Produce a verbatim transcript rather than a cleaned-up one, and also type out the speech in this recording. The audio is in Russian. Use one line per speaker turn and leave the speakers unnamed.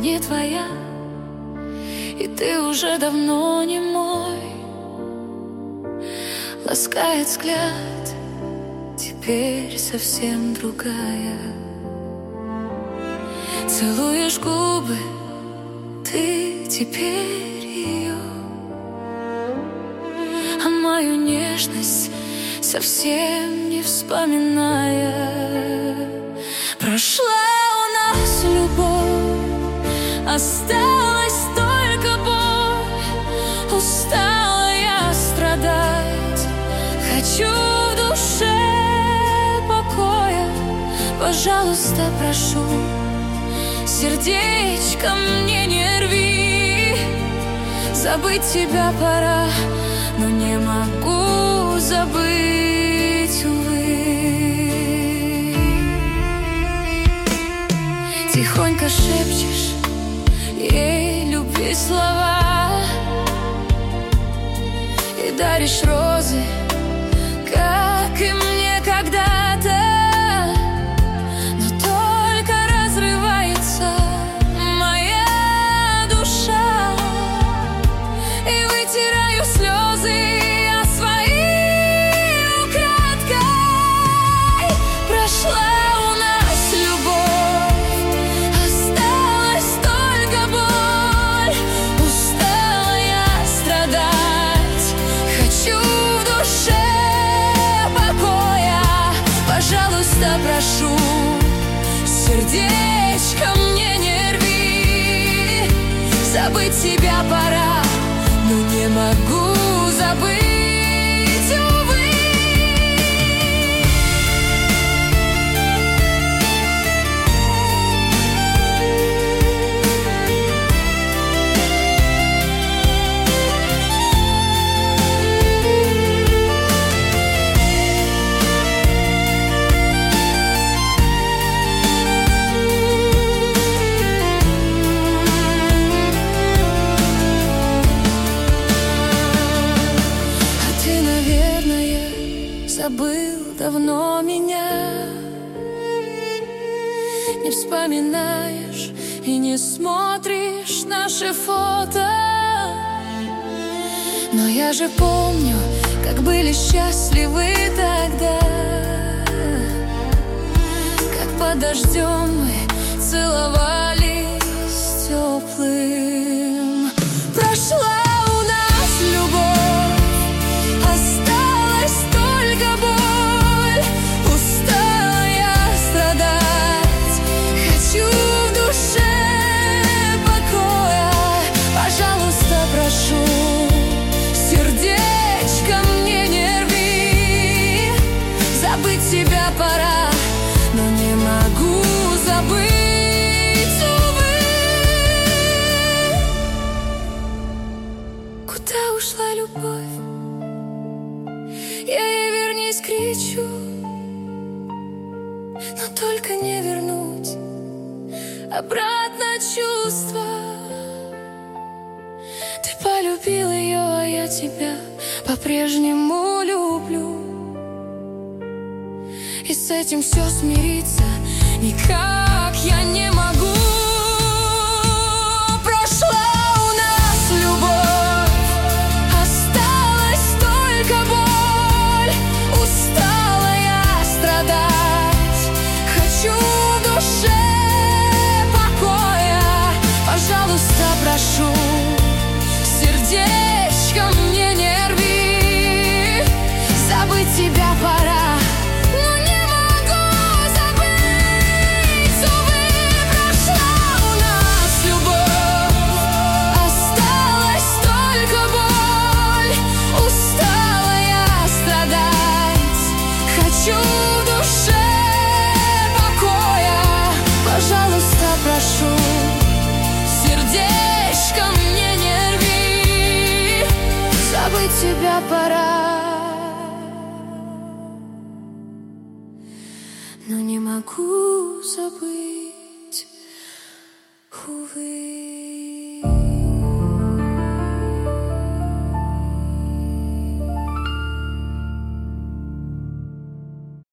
не твоя, и ты уже давно не мой. Ласкает взгляд, теперь совсем другая. Целуешь губы, ты теперь ее, а мою нежность совсем не вспоминая. Прошла у нас любовь, осталась только боль. Устала я страдать, хочу в душе покоя. Пожалуйста, прошу, сердечко мне не рви. Забыть тебя пора, но не могу забыть, увы. Тихонько шепчешь ей любви слова и даришь розы, как и мне когда-то. Но только разрывается моя душа, и вытираю слезы о свои украдкой. Прошла у нас любовь, осталась только боль. Устала я страдать, хочу в душе покоя. Пожалуйста, прошу, сердечко мне не рви. Забыть тебя пора, но не могу забыть, увы. Забыл давно меня, не вспоминаешь и не смотришь наши фото. Но я же помню, как были счастливы тогда, как под дождем мы целовались теплым. Прошла у нас любовь, осталась только боль. Устала я страдать, хочу в душе покоя. Пожалуйста, прошу, сердечко мне не рви. Забыть тебя пора, но не могу забыть, увы. Куда ушла любовь? Я ей вернись кричу, но только не вернуть обратно чувства. Ты полюбил ее, а я тебя по-прежнему люблю, и с этим все смириться никак я не могу. Прошла у нас любовь, осталась только боль. Устала я страдать, хочу в душе покоя. Пожалуйста, прошу, сердечко мне не рви. Забыть тебя пора, но не могу забыть, увы. Прошла у нас любовь, осталась только боль. Устала я страдать, хочу в душе покоя. Пожалуйста, прошу, сердечко мне не рви. Забыть тебя пора, но не могу забыть, увы.